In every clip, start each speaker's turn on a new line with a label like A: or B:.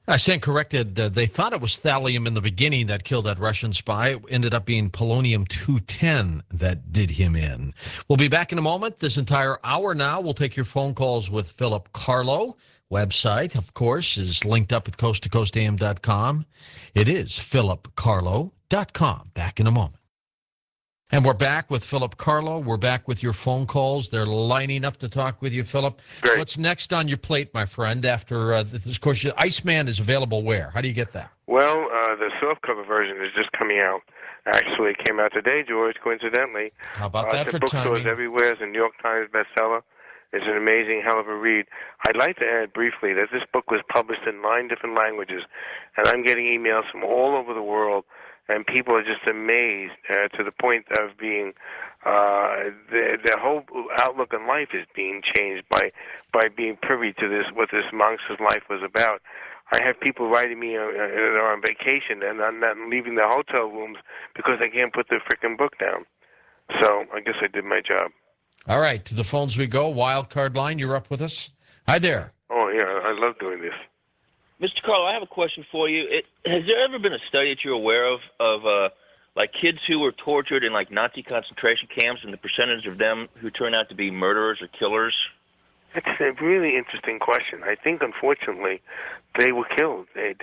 A: I stand corrected. They thought it was thallium in the beginning that killed that Russian spy. It ended up being polonium 210 that did him in. We'll be back in a moment. This entire hour now, we'll take your phone calls with Philip Carlo. Website, of course, is linked up at coasttocoastam.com. It is philipcarlo.com. Back in a moment. And we're back with Philip Carlo. We're back with your phone calls. They're lining up to talk with you, Philip.
B: Great.
A: What's next on your plate, my friend? After this, of course, Iceman is available where? How do you get that?
B: Well, the softcover version is just coming out. Actually, it came out today, George, coincidentally.
A: How about that
B: it's
A: for
B: in bookstores
A: timing?
B: everywhere. It's a New York Times bestseller. It's an amazing hell of a read. I'd like to add briefly that this book was published in 9 different languages, and I'm getting emails from all over the world, and people are just amazed to the point of being their whole outlook on life is being changed by being privy to this, what this monster's life was about. I have people writing me they're on vacation and I'm not leaving their hotel rooms because they can't put their frickin' book down. So I guess I did my job.
A: All right, to the phones we go. Wild card line, you're up with us. Hi there.
B: Oh, yeah, I love doing this.
C: Mr. Carlo, I have a question for you. Has there ever been a study that you're aware of like kids who were tortured in like Nazi concentration camps and the percentage of them who turn out to be murderers or killers?
B: That's a really interesting question. I think, unfortunately, they were killed. It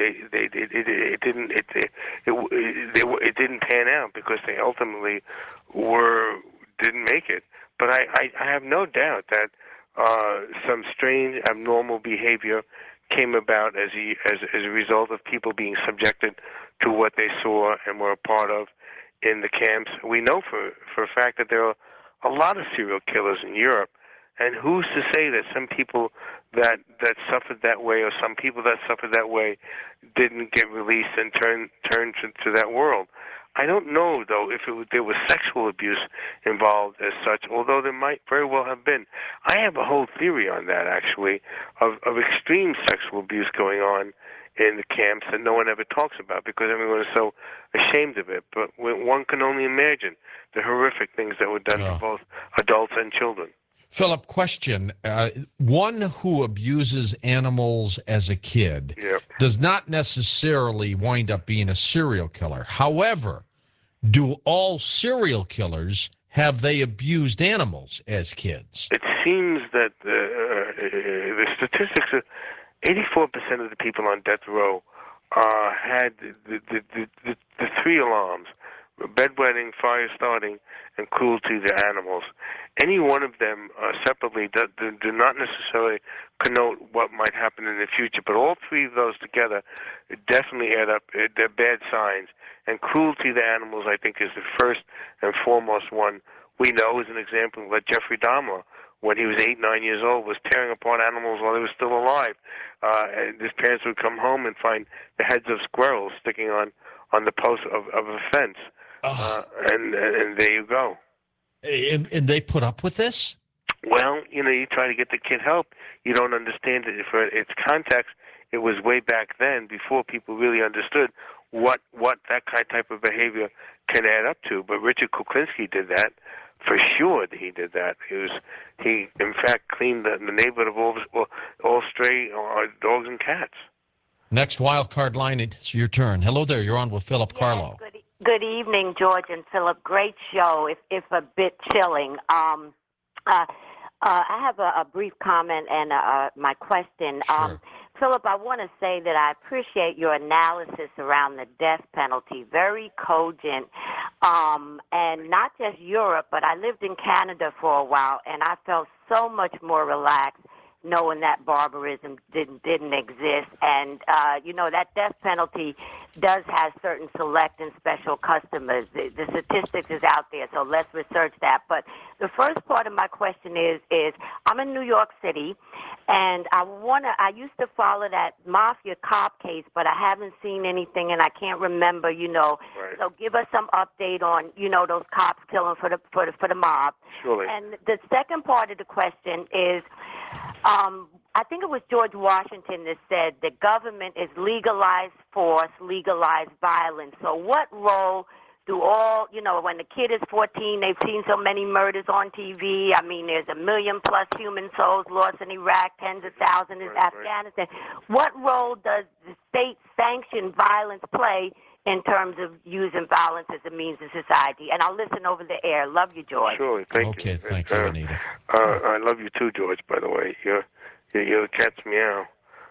B: didn't pan out because they ultimately didn't make it. But I have no doubt that some strange, abnormal behavior came about as a result of people being subjected to what they saw and were a part of in the camps. We know for a fact that there are a lot of serial killers in Europe. And who's to say that some people that suffered that way, or some people that suffered that way, didn't get released and turn to that world? I don't know, though, if there was sexual abuse involved as such, although there might very well have been. I have a whole theory on that, actually, of extreme sexual abuse going on in the camps that no one ever talks about because everyone is so ashamed of it. But one can only imagine the horrific things that were done to both adults and children.
A: Philip, question. One who abuses animals as a kid does not necessarily wind up being a serial killer. However, do all serial killers have they abused animals as kids?
B: It seems that the statistics are 84% of the people on death row had the 3 alarms: bedwetting, fire starting, and cruelty to animals. Any one of them separately do not necessarily connote what might happen in the future, but all 3 of those together definitely add up. They're bad signs. And cruelty to animals, I think, is the first and foremost one. We know, as an example, that Jeffrey Dahmer, when he was 8, 9 years old, was tearing apart animals while they were still alive. And his parents would come home and find the heads of squirrels sticking on the post of a fence. And there you go.
A: And they put up with this?
B: Well, you try to get the kid help. You don't understand it for its context. It was way back then, before people really understood what that type of behavior can add up to. But Richard Kuklinski did that. For sure, he did that. He in fact cleaned the neighborhood of all stray dogs and cats.
A: Next wild card line, it's your turn. Hello there. You're on with Philip Carlo.
D: Good evening, George and Philip. Great show, if a bit chilling. I have a brief comment and my question.
A: Sure.
D: Philip, I want to say that I appreciate your analysis around the death penalty. Very cogent. And not just Europe, but I lived in Canada for a while, and I felt so much more relaxed knowing that barbarism didn't exist. And, that death penalty does have certain select and special customers. The statistics is out there, so let's research that. But the first part of my question is I'm in New York City, and I used to follow that mafia cop case, but I haven't seen anything, and I can't remember,
B: Right.
D: So give us some update on, those cops killing for the mob.
B: Surely.
D: And the second part of the question is, I think it was George Washington that said the government is legalized force, legalized violence. So what role through all, when the kid is 14, they've seen so many murders on TV. I mean, there's 1 million plus human souls lost in Iraq, tens of thousands in Afghanistan. What role does the state sanction violence play in terms of using violence as a means of society? And I'll listen over the air. Love you, George.
B: Sure, thank you.
A: Okay, thank you, Anita.
B: I love you too, George, by the way. You're the cat's meow.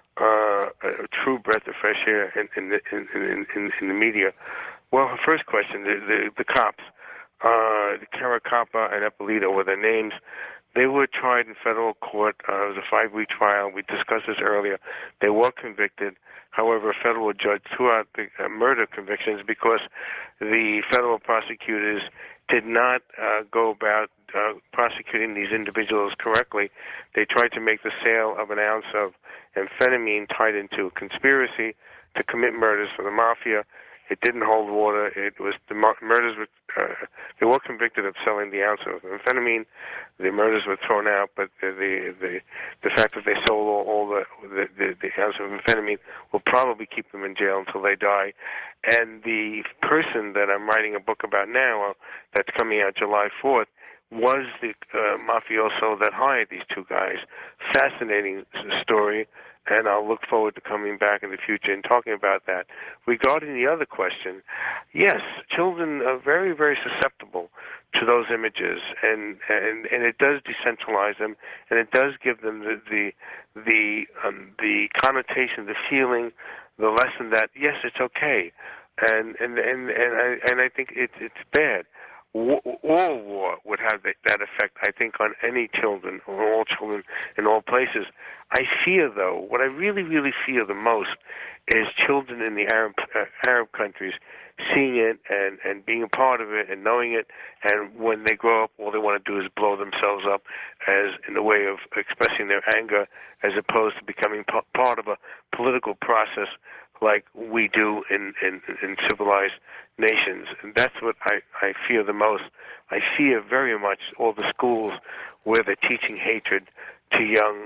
B: A true breath of fresh air in the media. Well, her first question, the cops, Caracappa and Eppolito were their names. They were tried in federal court. It was a 5-week trial. We discussed this earlier. They were convicted. However, a federal judge threw out the murder convictions because the federal prosecutors did not go about prosecuting these individuals correctly. They tried to make the sale of an ounce of amphetamine tied into a conspiracy to commit murders for the mafia. It didn't hold water. It was the murders were. They were convicted of selling the ounce of amphetamine. The murders were thrown out, but the fact that they sold all the ounce of amphetamine will probably keep them in jail until they die. And the person that I'm writing a book about now, that's coming out July 4th, was the mafioso that hired these two guys. Fascinating story. And I'll look forward to coming back in the future and talking about that. Regarding the other question, yes, children are very, very susceptible to those images, and it does decentralize them, and it does give them the connotation, the feeling, the lesson that yes, it's okay, and I think it's bad. All war would have that effect, I think, on any children, or all children in all places. I fear, though, what I really, really fear the most is children in the Arab countries seeing it and being a part of it and knowing it, and when they grow up, all they want to do is blow themselves up as in a way of expressing their anger, as opposed to becoming part of a political process like we do in civilized nations. And that's what I fear the most. I fear very much all the schools where they're teaching hatred to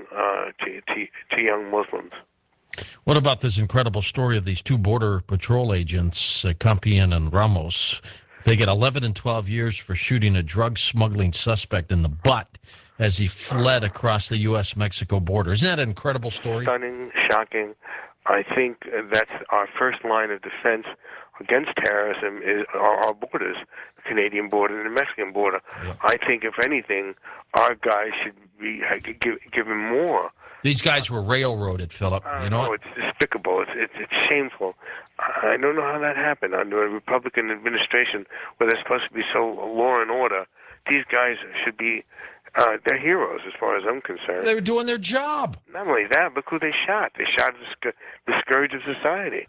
B: young Muslims.
A: What about this incredible story of these two Border Patrol agents, Campion and Ramos? They get 11 and 12 years for shooting a drug smuggling suspect in the butt as he fled across the U.S.-Mexico border. Isn't that an incredible story?
B: Stunning, shocking. I think that's our first line of defense against terrorism is our borders, the Canadian border and the Mexican border. Yeah. I think, if anything, our guys should be given more.
A: These guys were railroaded, Philip. You know,
B: it's despicable. It's shameful. I don't know how that happened under a Republican administration where they're supposed to be so law and order. These guys should be. They're heroes, as far as I'm concerned.
A: They were doing their job.
B: Not only that, look who they shot. They shot the scourge of society.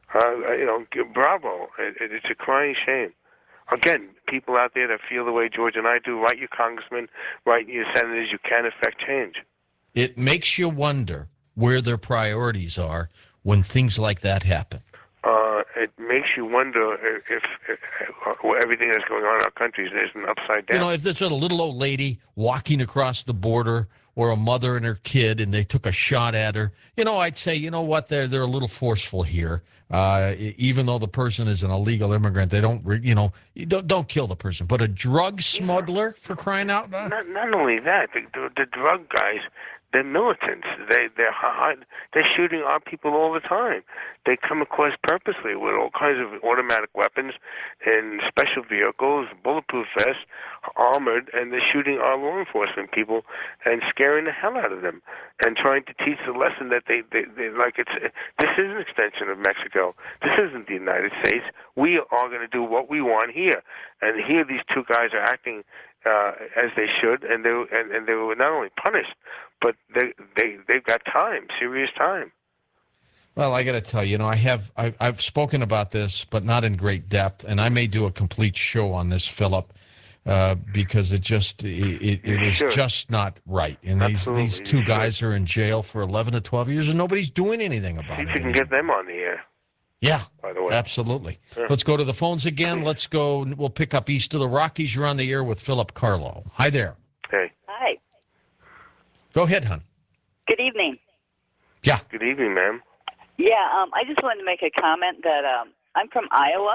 B: Bravo. It's a crying shame. Again, people out there that feel the way George and I do, write your congressmen, write your senators. You can affect change.
A: It makes you wonder where their priorities are when things like that happen.
B: It makes you wonder if everything that's going on in our country is an upside down.
A: You know, if there's a little old lady walking across the border, or a mother and her kid, and they took a shot at her, I'd say, you know what, they're a little forceful here. Even though the person is an illegal immigrant, they don't, don't kill the person. But a drug smuggler, for crying out loud?
B: Not only that, the drug guys, they're militants. They're shooting our people all the time. They come across purposely with all kinds of automatic weapons and special vehicles, bulletproof vests, armored, and they're shooting our law enforcement people and scaring the hell out of them and trying to teach the lesson that they like. This is an extension of Mexico. This isn't the United States. We are going to do what we want here, and here these two guys are acting as they should, and they were not only punished, but they've got time, serious time.
A: Well, I got to tell you, I've spoken about this, but not in great depth, and I may do a complete show on this, Philip, because it is just not right. And these two guys are in jail for 11 to 12 years, and nobody's doing anything about it.
B: See if you can get them on the air.
A: Yeah,
B: by the way.
A: Absolutely.
B: Sure.
A: Let's go to the phones again. Let's go. We'll pick up east of the Rockies. You're on the air with Philip Carlo. Hi there.
B: Hey.
E: Hi.
A: Go ahead, hon.
E: Good evening.
A: Yeah.
B: Good evening, ma'am.
E: Yeah, I just wanted to make a comment that I'm from Iowa,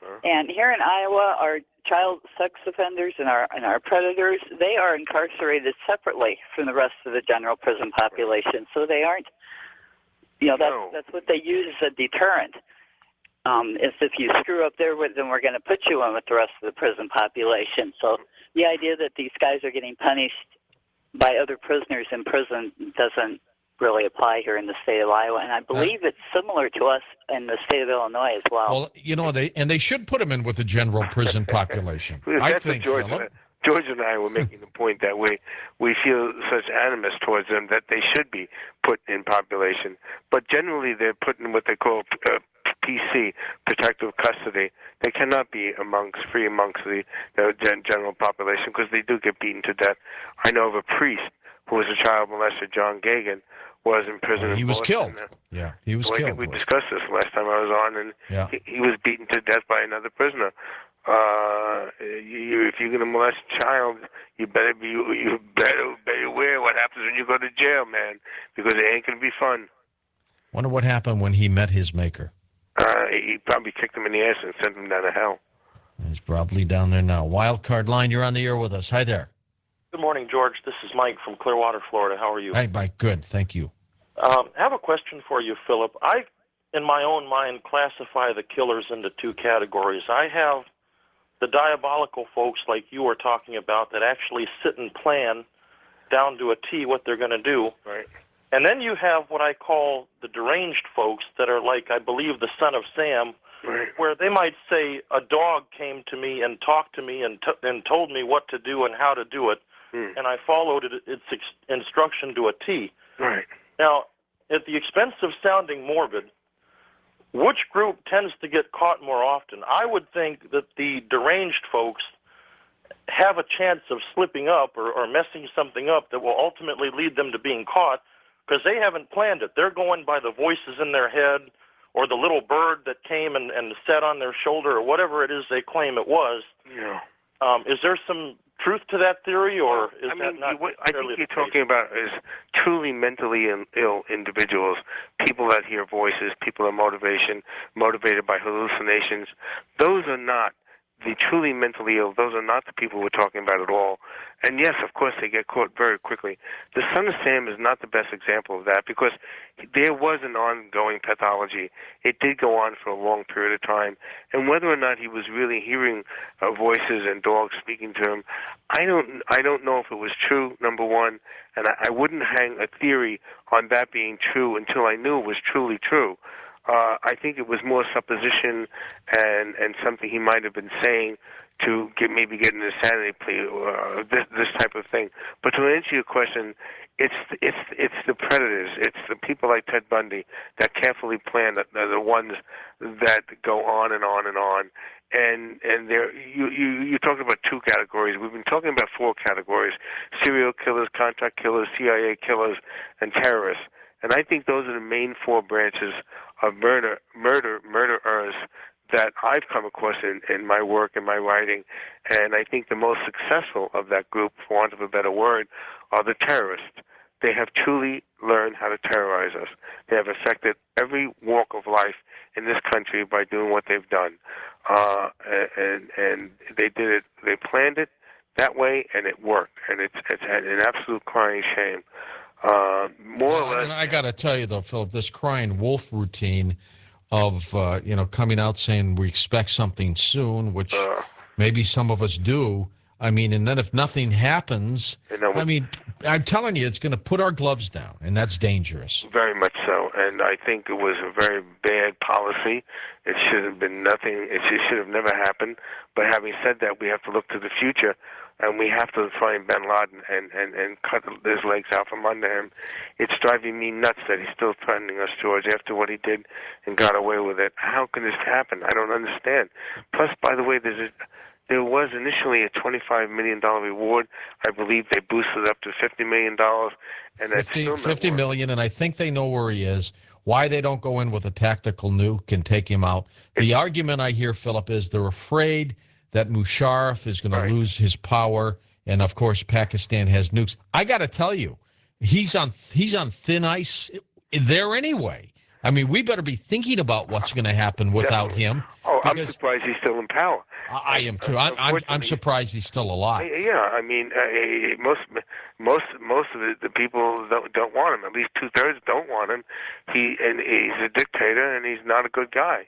E: And here in Iowa, our child sex offenders and our predators, they are incarcerated separately from the rest of the general prison population. So they aren't, that's what they use as a deterrent. If you screw up there, then we're going to put you in with the rest of the prison population. So the idea that these guys are getting punished by other prisoners in prison doesn't really apply here in the state of Iowa, and I believe it's similar to us in the state of Illinois as well.
A: Well, they should put them in with the general prison population. I think,
B: George and I were making the point that we feel such animus towards them that they should be put in population, but generally they're put in what they call PC, protective custody. They cannot be free amongst the general population because they do get beaten to death. I know of a priest who was a child molester, John Gagan, was in prison.
A: He was killed. Yeah, he was killed.
B: I think we discussed this last time I was on, and he was beaten to death by another prisoner. If you're going to molest a child, you better be aware what happens when you go to jail, man, because it ain't going to be fun.
A: Wonder what happened when he met his maker.
B: He probably kicked him in the ass and sent him down to hell.
A: He's probably down there now. Wildcard Line, you're on the air with us. Hi there.
F: Good morning, George. This is Mike from Clearwater, Florida. How are you?
A: Hi, Mike. Good. Thank you.
F: I have a question for you, Philip. I, in my own mind, classify the killers into two categories. I have the diabolical folks like you were talking about that actually sit and plan down to a T what they're going to do.
B: Right.
F: And then you have what I call the deranged folks that are like, I believe, the Son of Sam,
B: right,
F: where they might say, a dog came to me and talked to me and told me what to do and how to do it, and I followed its instruction to a T.
B: Right.
F: Now, at the expense of sounding morbid, which group tends to get caught more often? I would think that the deranged folks have a chance of slipping up or messing something up that will ultimately lead them to being caught because they haven't planned it. They're going by the voices in their head or the little bird that came and sat on their shoulder or whatever it is they claim it was.
B: Yeah.
F: Is there some truth to that theory, or is that not?
B: I think you're talking about is truly mentally ill individuals, people that hear voices, people that motivated by hallucinations. Those are not the truly mentally ill. Those are not the people we're talking about at all. And yes, of course, they get caught very quickly. The Son of Sam is not the best example of that because there was an ongoing pathology. It did go on for a long period of time. And whether or not he was really hearing voices and dogs speaking to him, I don't know if it was true, number one, and I wouldn't hang a theory on that being true until I knew it was truly true. I think it was more supposition and something he might have been saying to maybe get an insanity plea or this type of thing. But to answer your question, it's the predators, it's the people like Ted Bundy that carefully plan that are the ones that go on and on and on. And you talked about two categories. We've been talking about four categories: serial killers, contract killers, CIA killers, and terrorists. And I think those are the main four branches of murderers that I've come across in my work and my writing. And I think the most successful of that group, for want of a better word, are the terrorists. They have truly learned how to terrorize us. They have affected every walk of life in this country by doing what they've done. And they did it, they planned it that way, and it worked. And it's an absolute crying shame. More or less.
A: And I got to tell you, though, Philip, this crying wolf routine of, coming out saying we expect something soon, which maybe some of us do. I mean, and then if nothing happens, I'm telling you, it's going to put our gloves down, and that's dangerous.
B: Very much so. And I think it was a very bad policy. It should have been nothing. It should have never happened. But having said that, we have to look to the future. And we have to find bin Laden and cut his legs out from under him. It's driving me nuts that he's still threatening us, George, after what he did and got away with it. How can this happen? I don't understand. Plus, by the way, there was initially a $25 million reward. I believe they boosted it up to $50 million. And that's still
A: $50 million, and I think they know where he is. Why they don't go in with a tactical nuke and take him out. The argument I hear, Philip, is they're afraid that Musharraf is going to lose his power, and of course Pakistan has nukes. I got to tell you, he's on thin ice there anyway. I mean, we better be thinking about what's going to happen without him.
B: Oh, I'm surprised he's still in power.
A: I am too. I'm surprised he's still alive.
B: Yeah, I mean, most of the people don't want him. At least 2/3 don't want him. He's a dictator, and he's not a good guy.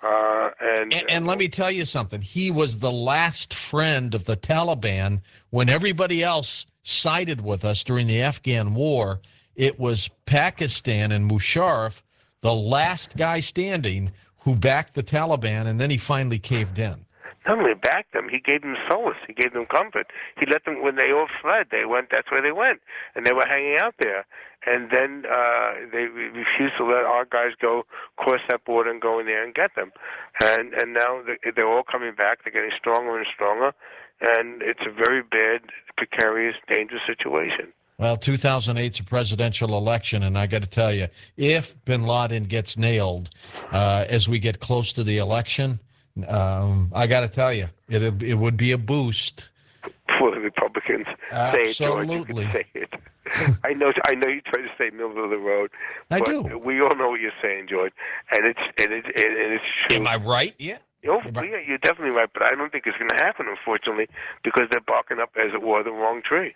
B: And
A: let me tell you something. He was the last friend of the Taliban when everybody else sided with us during the Afghan war. It was Pakistan and Musharraf, the last guy standing, who backed the Taliban, and then he finally caved in.
B: Not only backed them, he gave them solace. He gave them comfort. He let them, when they all fled, they went, that's where they went. And they were hanging out there. And then they refused to let our guys go cross that border and go in there and get them. And now they're all coming back. They're getting stronger and stronger. And it's a very bad, precarious, dangerous situation.
A: Well, 2008's a presidential election, and I got to tell you, if bin Laden gets nailed as we get close to the election, I got to tell you, it would be a boost
B: for the Republicans.
A: Absolutely.
B: Say it, George. You can say it. I know you try to say middle of the road.
A: I
B: but
A: do.
B: We all know what you're saying, George, and it's true.
A: Am I right? Yeah.
B: Oh, yeah, you're definitely right, but I don't think it's going to happen, unfortunately, because they're barking up, as it were, the wrong tree.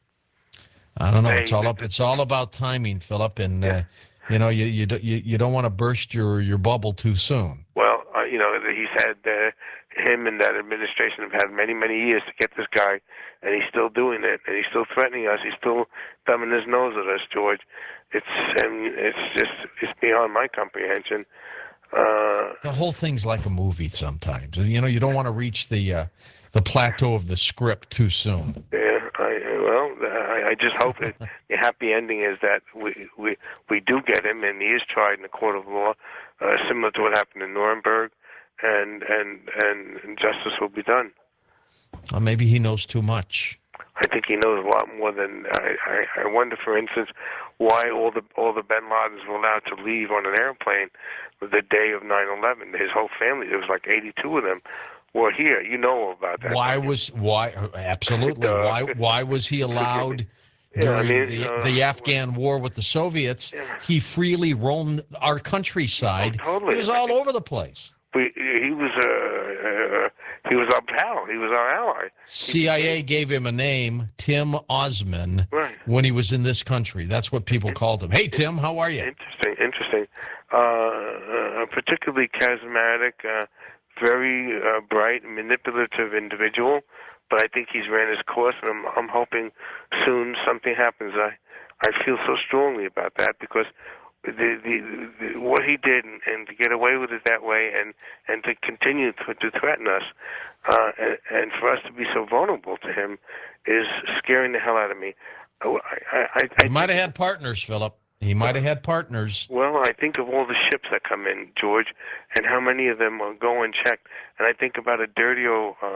A: I don't know. It's all about timing, Philip, and you don't want to burst your bubble too soon.
B: Well, he's had him and that administration have had many, many years to get this guy, and he's still doing it, and he's still threatening us. He's still thumbing his nose at us, George. It's beyond my comprehension.
A: The whole thing's like a movie sometimes. You don't want to reach the plateau of the script too soon.
B: Yeah, I just hope that the happy ending is that we do get him, and he is tried in the court of law, similar to what happened in Nuremberg, and justice will be done.
A: Maybe he knows too much.
B: I think he knows a lot more than I wonder, for instance, why all the bin Ladens were allowed to leave on an airplane the day of 9/11. His whole family, there was like 82 of them, were here. You know about that.
A: Absolutely. Why was he allowed during the Afghan war with the Soviets?
B: Yeah.
A: He freely roamed our countryside.
B: Oh, totally.
A: He was all over the place.
B: He was our pal. He was our ally.
A: CIA gave him a name, Tim Osman,
B: right,
A: when he was in this country. That's what people called him. Hey, Tim, how are you?
B: Interesting. A particularly charismatic, very bright, manipulative individual. But I think he's ran his course, and I'm hoping soon something happens. I feel so strongly about that because what he did and to get away with it that way and to continue to threaten us and for us to be so vulnerable to him is scaring the hell out of me.
A: He might have had partners, Philip. He might have had partners.
B: Well, I think of all the ships that come in, George, and how many of them go unchecked. And I think about a dirty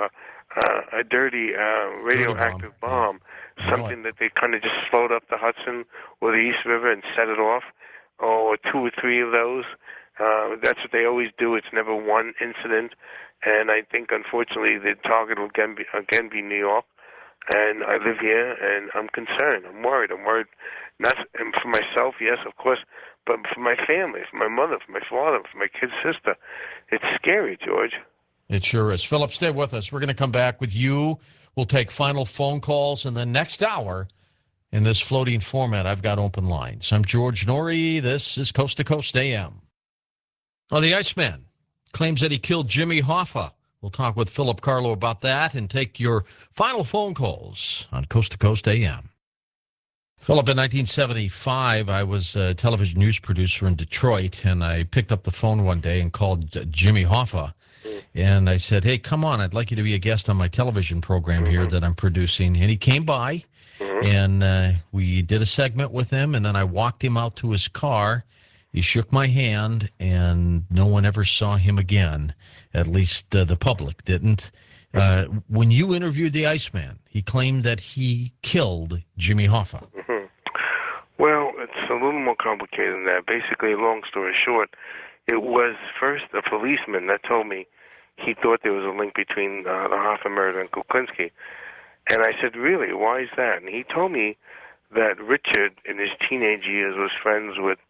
B: radioactive bomb, something that they kind of just float up the Hudson or the East River and set it off. Or 2 or 3 of those. That's what they always do. It's never one incident. And I think, unfortunately, the target will again be New York. And I live here, and I'm concerned. I'm worried. Not for myself, yes, of course, but for my family, for my mother, for my father, for my kid's sister. It's scary, George.
A: It sure is. Philip, stay with us. We're going to come back with you. We'll take final phone calls, and then next hour, in this floating format, I've got open lines. I'm George Noory. This is Coast to Coast AM. Well, the Iceman claims that he killed Jimmy Hoffa. We'll talk with Philip Carlo about that and take your final phone calls on Coast to Coast AM. Philip, in 1975, I was a television news producer in Detroit, and I picked up the phone one day and called Jimmy Hoffa. And I said, hey, come on, I'd like you to be a guest on my television program here that I'm producing. And he came by. And we did a segment with him, and then I walked him out to his car. He shook my hand, and no one ever saw him again. At least the public didn't. When you interviewed the Iceman, he claimed that he killed Jimmy Hoffa.
B: Mm-hmm. Well, it's a little more complicated than that. Basically, long story short, it was first a policeman that told me he thought there was a link between the Hoffa murder and Kuklinski. And I said, really, why is that? And he told me that Richard, in his teenage years, was friends with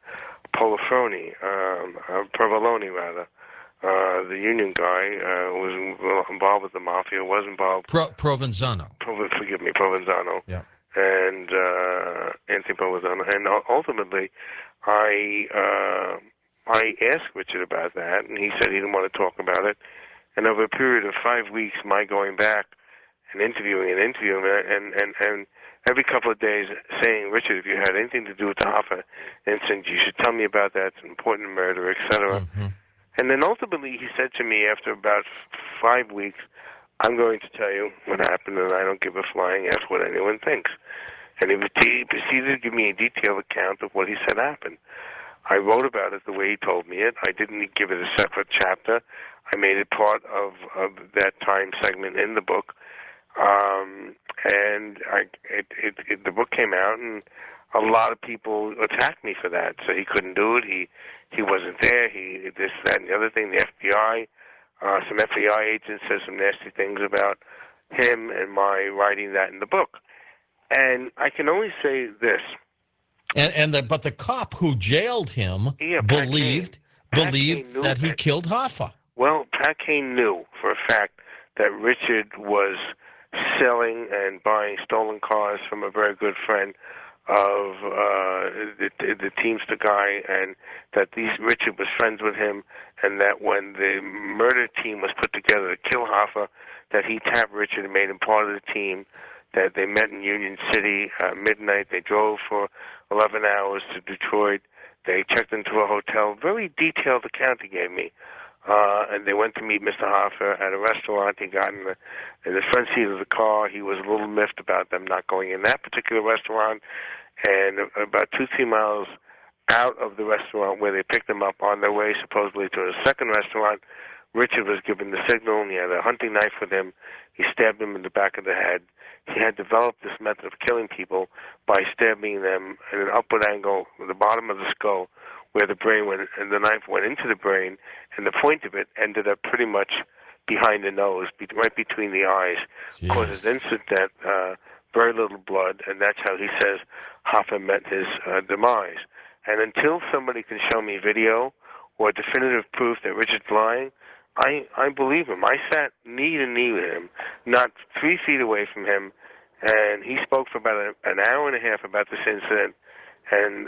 B: Provolone rather. The union guy was involved with the mafia, was involved.
A: Provenzano.
B: Forgive me, Provenzano.
A: Yeah.
B: And Anthony Provenzano. And ultimately, I asked Richard about that, and he said he didn't want to talk about it. And over a period of 5 weeks, my going back and interviewing, and every couple of days saying, Richard, if you had anything to do with the Hoffa incident, you should tell me about that. It's an important murder, etc.
A: Mm-hmm.
B: And then ultimately he said to me after about 5 weeks, I'm going to tell you what happened, and I don't give a flying F what anyone thinks. And he proceeded to give me a detailed account of what he said happened. I wrote about it the way he told me it. I didn't give it a separate chapter. I made it part of that time segment in the book. The book came out, and a lot of people attacked me for that. So he couldn't do it. He wasn't there. He this, that, and the other thing. The FBI, some FBI agents said some nasty things about him and my writing that in the book. And I can only say this.
A: But the cop who jailed him believed that he killed Hoffa.
B: Well, Pat Kane knew for a fact that Richard was selling and buying stolen cars from a very good friend of the Teamster guy, and that Richard was friends with him, and that when the murder team was put together to kill Hoffa, that he tapped Richard and made him part of the team, that they met in Union City midnight. They drove for 11 hours to Detroit. They checked into a hotel. Very detailed account he gave me. And they went to meet Mr. Hoffa at a restaurant. He got in the front seat of the car. He was a little miffed about them not going in that particular restaurant. And about 2-3 miles out of the restaurant where they picked him up on their way supposedly to a second restaurant, Richard was given the signal, and he had a hunting knife with him. He stabbed him in the back of the head. He had developed this method of killing people by stabbing them at an upward angle with the bottom of the skull, where the brain went, and the knife went into the brain, and the point of it ended up pretty much behind the nose, right between the eyes. Causes instant death, very little blood, and that's how he says Hoffa met his demise. And until somebody can show me video or definitive proof that Richard's lying, I believe him. I sat knee to knee with him, not 3 feet away from him, and he spoke for about an hour and a half about this incident. And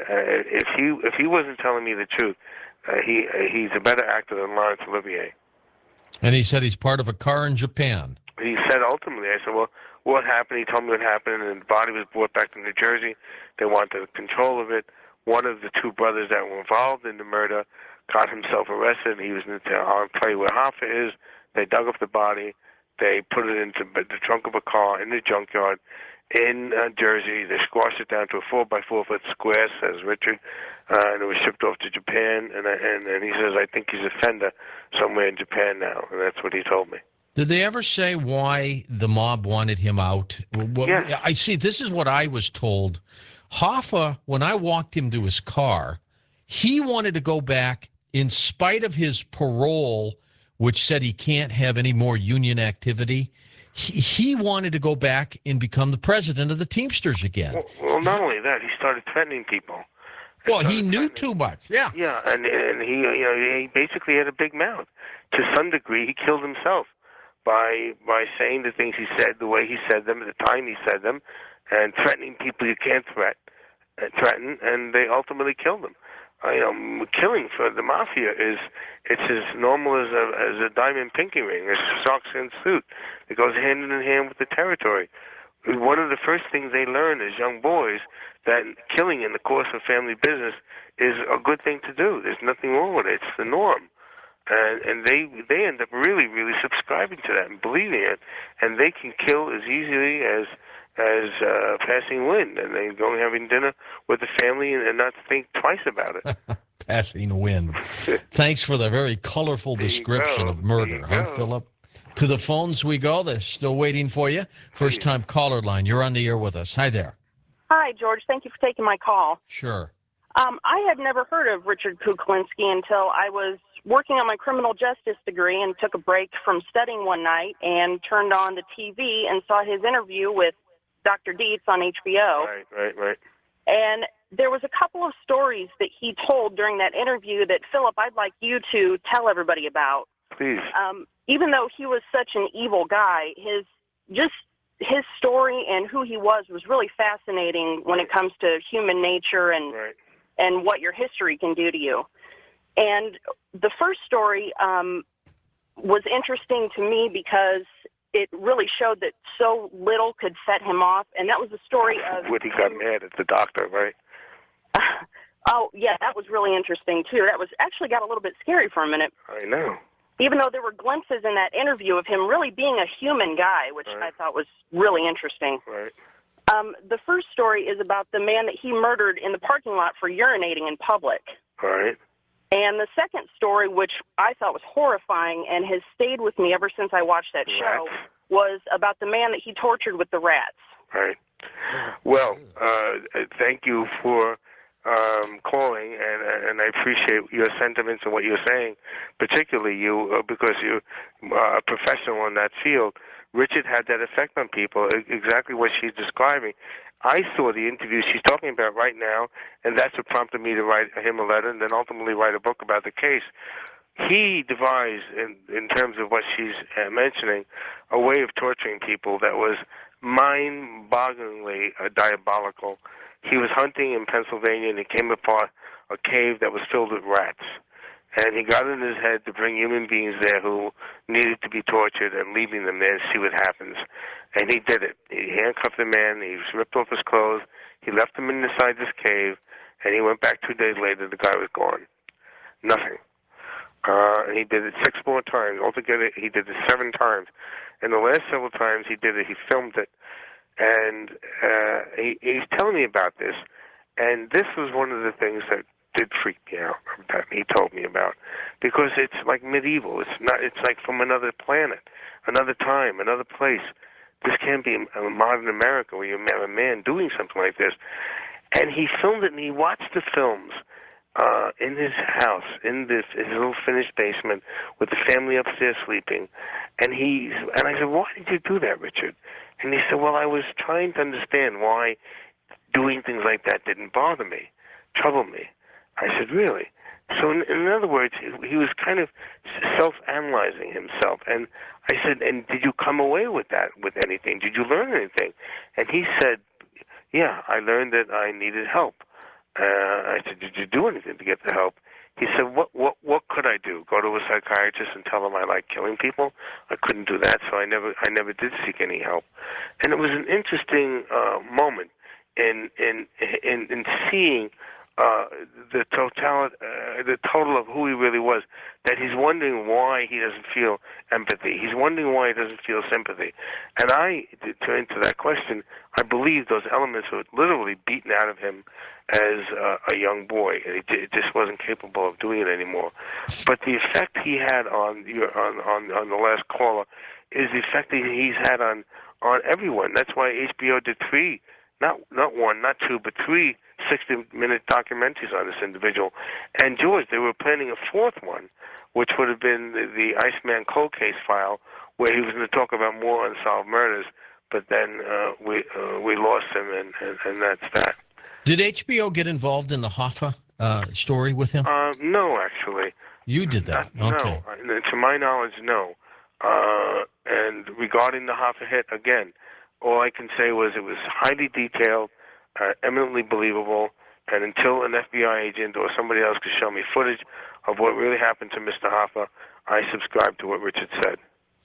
B: if he wasn't telling me the truth, he's a better actor than Laurence Olivier.
A: And he said he's part of a car in Japan.
B: He said ultimately, I said, well, what happened? He told me what happened, and the body was brought back to New Jersey. They wanted control of it. One of the 2 brothers that were involved in the murder got himself arrested. He was I'll tell you where Hoffa is. They dug up the body. They put it into the trunk of a car in the junkyard in Jersey. They squashed it down to a 4x4 foot square, says Richard, and it was shipped off to Japan. And he says, I think he's a Fender somewhere in Japan now, and that's what he told me.
A: Did they ever say why the mob wanted him out?
B: Yes.
A: I see. This is what I was told. Hoffa, when I walked him to his car, he wanted to go back in spite of his parole, which said he can't have any more union activity. He wanted to go back and become the president of the Teamsters again.
B: Well, not only that, he started threatening people.
A: Well, he knew too much. Yeah.
B: Yeah, and he basically had a big mouth. To some degree, he killed himself by saying the things he said, the way he said them, at the time he said them, and threatening people you can't threaten, and they ultimately killed him. Killing for the mafia it's as normal as a diamond pinky ring, a sharkskin suit. It goes hand in hand with the territory. One of the first things they learn as young boys, that killing in the course of family business is a good thing to do. There's nothing wrong with it. It's the norm. And they end up really, really subscribing to that and believing it. And they can kill as easily as passing wind, and they go having dinner with the family and not think twice about it.
A: Passing wind. Thanks for the very colorful description of murder, huh, Philip? To the phones we go. They're still waiting for you. First-time caller line. You're on the air with us. Hi there.
G: Hi, George. Thank you for taking my call.
A: Sure.
G: I had never heard of Richard Kuklinski until I was working on my criminal justice degree and took a break from studying one night and turned on the TV and saw his interview with Dr. Dietz on HBO.
B: Right.
G: And there was a couple of stories that he told during that interview that, Philip, I'd like you to tell everybody about.
B: Please.
G: Even though he was such an evil guy, his story and who he was really fascinating when it comes to human nature and what your history can do to you. And the first story was interesting to me because it really showed that so little could set him off, and that was the story of
B: when he got mad at the doctor, right?
G: Oh, yeah, that was really interesting, too. That was actually got a little bit scary for a minute.
B: I know.
G: Even though there were glimpses in that interview of him really being a human guy, which I thought was really interesting.
B: Right.
G: The first story is about the man that he murdered in the parking lot for urinating in public.
B: Right.
G: And the second story, which I thought was horrifying and has stayed with me ever since I watched that show, was about the man that he tortured with the rats.
B: Right. Well, thank you for calling, and I appreciate your sentiments and what you're saying, particularly you, because you're a professional in that field. Richard had that effect on people, exactly what she's describing. I saw the interview she's talking about right now, and that's what prompted me to write him a letter and then ultimately write a book about the case. He devised, in terms of what she's mentioning, a way of torturing people that was mind-bogglingly diabolical. He was hunting in Pennsylvania, and he came upon a cave that was filled with rats. And he got in his head to bring human beings there who needed to be tortured and leaving them there and see what happens. And he did it. He handcuffed the man. He ripped off his clothes. He left him inside this cave, and he went back 2 days later. The guy was gone. Nothing. And he did it 6 more times. Altogether, he did it 7 times. And the last several times he did it, he filmed it. And he's telling me about this. And this was one of the things that did freak me out, that he told me about, because it's like medieval. It's like from another planet, another time, another place. This can't be a modern America where you have a man doing something like this. And he filmed it, and he watched the films in his house, in his little finished basement, with the family upstairs sleeping. And I said, "Why did you do that, Richard?" And he said, "Well, I was trying to understand why doing things like that didn't bother me, trouble me." I said, "Really?" So in other words, he was kind of self-analyzing himself. And I said, "And did you come away with anything? Did you learn anything?" And he said, "Yeah, I learned that I needed help." I said, "Did you do anything to get the help?" He said, What could I do? Go to a psychiatrist and tell him I like killing people? I couldn't do that, so I never did seek any help. And it was an interesting moment in seeing the total of who he really was, that he's wondering why he doesn't feel empathy. He's wondering why he doesn't feel sympathy. And to answer that question, I believe those elements were literally beaten out of him as a young boy, and he just wasn't capable of doing it anymore. But the effect he had on the last caller is the effect that he's had on everyone. That's why HBO did 3, not 1, not 2, but 3 60-minute documentaries on this individual. And George, they were planning a 4th one, which would have been the Iceman cold case file, where he was going to talk about more unsolved murders. But then we lost him, and that's that.
A: Did HBO get involved in the Hoffa story with him?
B: No, actually.
A: You did that? Okay.
B: No. To my knowledge, no. And regarding the Hoffa hit, again, all I can say was it was highly detailed, eminently believable, and until an FBI agent or somebody else could show me footage of what really happened to Mr. Hoffa, I subscribe to what Richard said.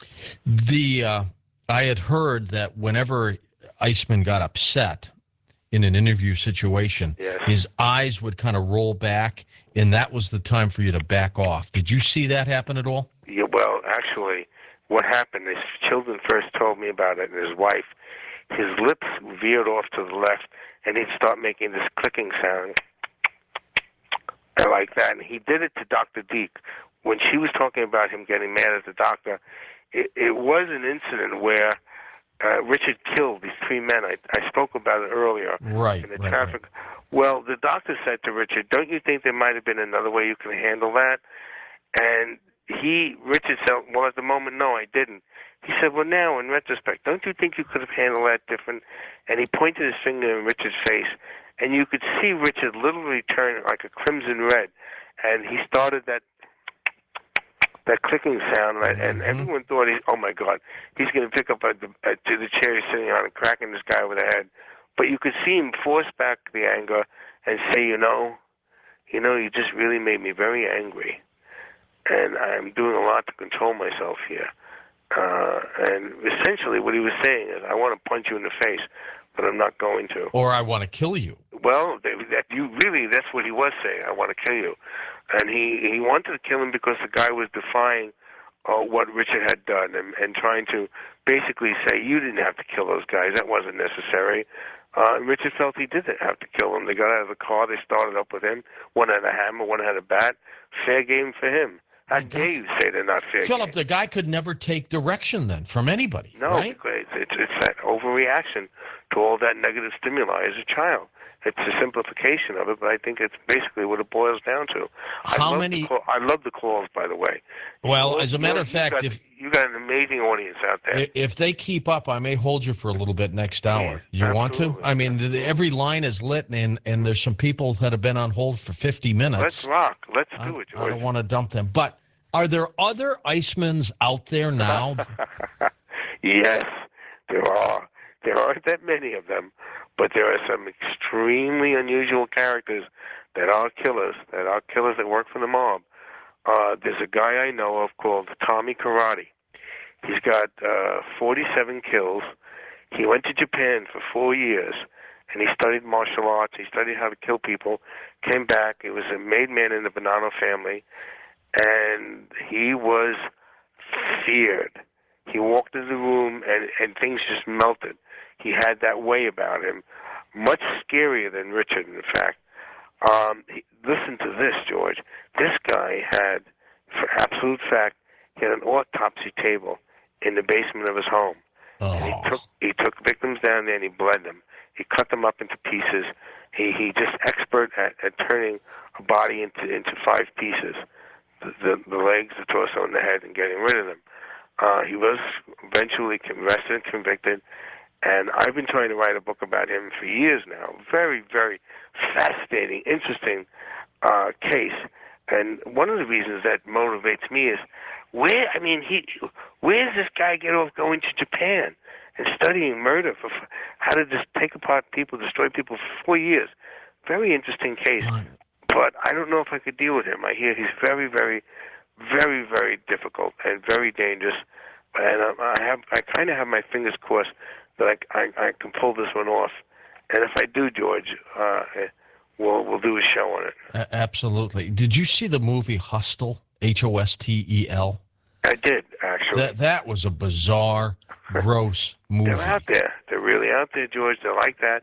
A: I had heard that whenever Iceman got upset in an interview situation,
B: yes,
A: his eyes would kind of roll back, and that was the time for you to back off. Did you see that happen at all?
B: Yeah, well, actually, what happened, his children first told me about it, and his wife, his lips veered off to the left, and he'd start making this clicking sound, and like that. And he did it to Dr. Deek. When she was talking about him getting mad at the doctor, it was an incident where Richard killed these 3 men. I spoke about it earlier.
A: Right.
B: In the traffic. Right. Well, the doctor said to Richard, "Don't you think there might have been another way you can handle that?" And Richard said, "Well, at the moment, no, I didn't." He said, "Well, now, in retrospect, don't you think you could have handled that different?" And he pointed his finger in Richard's face, and you could see Richard literally turn like a crimson red, and he started that clicking sound, and everyone thought, oh my God, he's going to pick up to the chair he's sitting on and cracking this guy over the head. But you could see him force back the anger and say, you just really made me very angry, and I'm doing a lot to control myself here. And essentially what he was saying is, I want to punch you in the face, but I'm not going to.
A: Or I want to kill you.
B: Well, that's what he was saying. I want to kill you. And he wanted to kill him because the guy was defying what Richard had done and trying to basically say, you didn't have to kill those guys. That wasn't necessary. Richard felt he didn't have to kill them. They got out of the car. They started up with him. One had a hammer, one had a bat. Fair game for him. How dare you say they're not fair
A: Philip,
B: game?
A: the guy could never take direction then from anybody,
B: No,
A: right?
B: because it's that overreaction to all that negative stimuli as a child. It's a simplification of it, but I think it's basically what it boils down to. I love the calls, by the way.
A: Well, as a matter of fact,
B: you got an amazing audience out there.
A: If they keep up, I may hold you for a little bit next hour. You want to? I mean, every line is lit, and there's some people that have been on hold for 50 minutes.
B: Let's rock. Let's do it, George.
A: I don't want to dump them. But are there other Icemans out there now?
B: Yes, there are. There aren't that many of them, but there are some extremely unusual characters that are killers that work for the mob. There's a guy I know of called Tommy Karate. He's got 47 kills. He went to Japan for 4 years, and he studied martial arts. He studied how to kill people, came back. He was a made man in the Bonanno family, and he was feared. He walked into the room, and things just melted. He had that way about him, much scarier than Richard, in fact. Listen to this, George. This guy had, for absolute fact, he had an autopsy table in the basement of his home.
A: Oh.
B: And he took victims down there and he bled them. He cut them up into pieces. He just expert at turning a body into 5 pieces, the legs, the torso, and the head, and getting rid of them. He was eventually arrested and convicted, and I've been trying to write a book about him for years now. Very, very fascinating, interesting case. And one of the reasons that motivates me is where does this guy get off going to Japan and studying murder for how to just take apart people, destroy people for 4 years? Very interesting case. But I don't know if I could deal with him. I hear he's very, very, very, very difficult and very dangerous. And I kind of have my fingers crossed that I can pull this one off. And if I do, George, we'll do a show on it.
A: Absolutely. Did you see the movie Hostel? Hostel?
B: I did, actually.
A: That was a bizarre, gross movie.
B: They're out there. They're really out there, George. They're like that.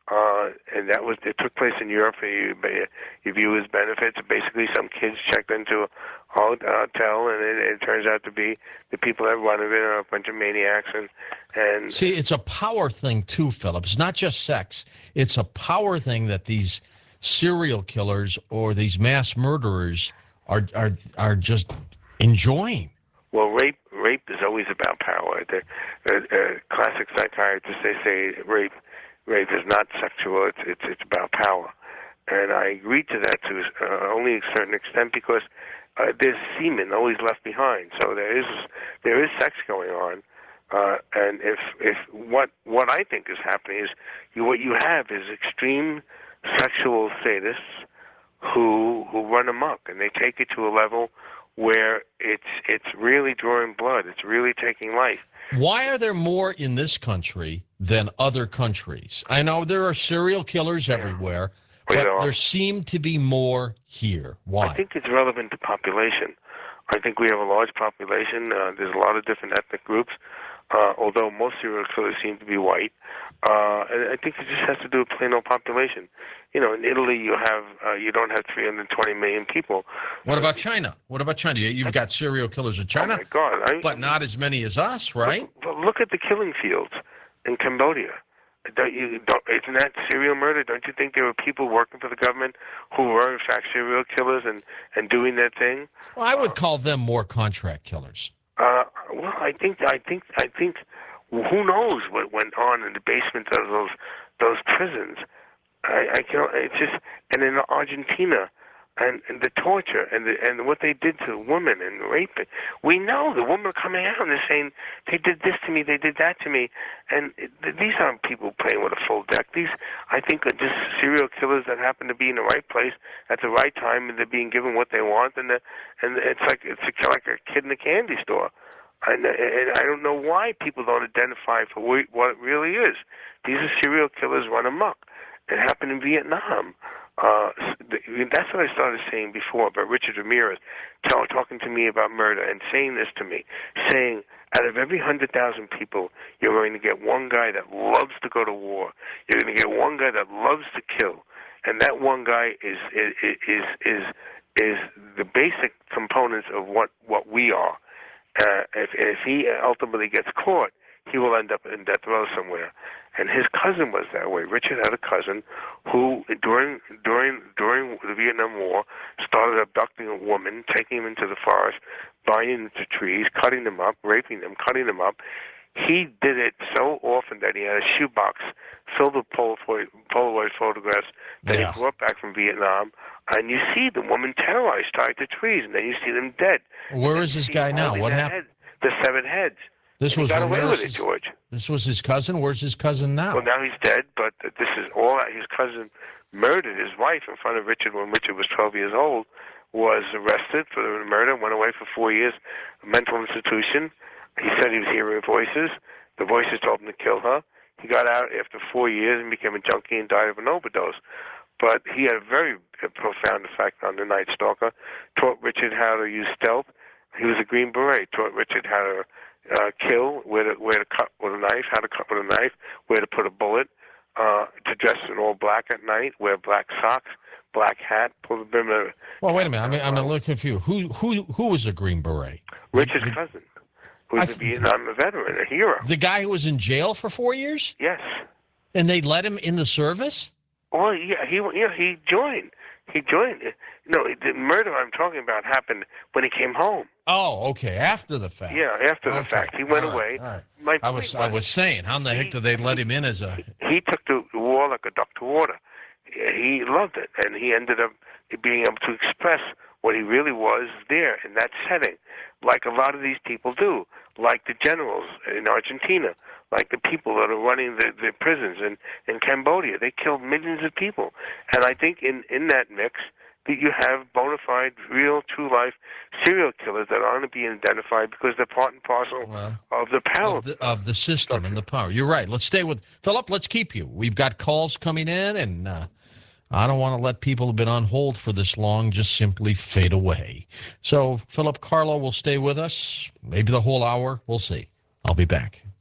B: And it took place in Europe for your viewers' benefits. Basically, some kids checked into a hotel, and it turns out to be the people that run it are a bunch of maniacs. And
A: see, it's a power thing too, Philip. It's not just sex. It's a power thing that these serial killers or these mass murderers are just enjoying.
B: Well, rape is always about power. The classic psychiatrists, they say rape is not sexual. It's about power, and I agree to that to only a certain extent because there's semen always left behind. So there is sex going on, and if what I think is happening is what you have is extreme sexual sadists who run amok, and they take it to a level where it's really drawing blood. It's really taking life.
A: Why are there more in this country than other countries? I know there are serial killers everywhere, but there seem to be more here. Why?
B: I think it's relevant to population. I think we have a large population. There's a lot of different ethnic groups, although most serial killers seem to be white. And I think it just has to do with plain old population. In Italy, you don't have 320 million people.
A: What about China? You've got serial killers in China?
B: Oh my God!
A: But not as many as us, right?
B: But look at the killing fields in Cambodia. Isn't that serial murder? Don't you think there were people working for the government who were in fact serial killers and doing that thing?
A: Well, I would call them more contract killers.
B: Well, I think. Who knows what went on in the basement of those prisons? I can. It's just, and in Argentina, and the torture and what they did to women and raping. We know the women are coming out and they're saying they did this to me, they did that to me, and these aren't people playing with a full deck. These, I think, are just serial killers that happen to be in the right place at the right time, and they're being given what they want, and it's like a kid in a candy store. And I don't know why people don't identify for what it really is. These are serial killers run amok. It happened in Vietnam. That's what I started saying before about Richard Ramirez talking to me about murder and saying this to me, saying out of every 100,000 people, you're going to get one guy that loves to go to war. You're going to get one guy that loves to kill, and that one guy is the basic components of what we are. If he ultimately gets caught, he will end up in death row somewhere. And his cousin was that way. Richard had a cousin who, during the Vietnam War, started abducting a woman, taking him into the forest, binding them to trees, cutting them up, raping them, cutting them up. He did it so often that he had a shoebox filled with Polaroid photographs that he brought back from Vietnam. And you see the woman terrorized, tied to trees, and then you see them dead.
A: Where is this guy now? What happened?
B: The severed heads.
A: This was
B: got away with it, George.
A: This was his cousin. Where's his cousin now?
B: Well, now he's dead, but this is all. His cousin murdered his wife in front of Richard when Richard was 12 years old. Was arrested for the murder. Went away for 4 years, a mental institution. He said he was hearing voices. The voices told him to kill her. He got out after 4 years and became a junkie and died of an overdose. But he had a very profound effect on the Night Stalker. Taught Richard how to use stealth. He was a Green Beret. Taught Richard how to kill, where to cut with a knife, how to cut with a knife, where to put a bullet, to dress in all black at night, wear black socks, black hat, pull the brim of.
A: Well, wait a minute. I'm a little confused. Who was a Green Beret?
B: Richard's cousin, who's a Vietnam veteran, a hero.
A: The guy who was in jail for 4 years?
B: Yes.
A: And they let him in the service?
B: Well, yeah, he joined. He joined. No, the murder I'm talking about happened when he came home.
A: Oh, okay, after the fact.
B: Yeah, after the fact. He went away.
A: All right. I was saying, how in the heck did they let him in as a...
B: He took the war like a duck to water. He loved it, and he ended up being able to express what he really was there in that setting, like a lot of these people do, like the generals in Argentina, like the people that are running the prisons in Cambodia. They killed millions of people. And I think in that mix, that you have bona fide, real, true-life serial killers that aren't being identified because they're part and parcel of the power.
A: Of the system and the power. You're right. Let's stay with... Philip, let's keep you. We've got calls coming in, and I don't want to let people who've been on hold for this long just simply fade away. So Philip Carlo will stay with us, maybe the whole hour. We'll see. I'll be back.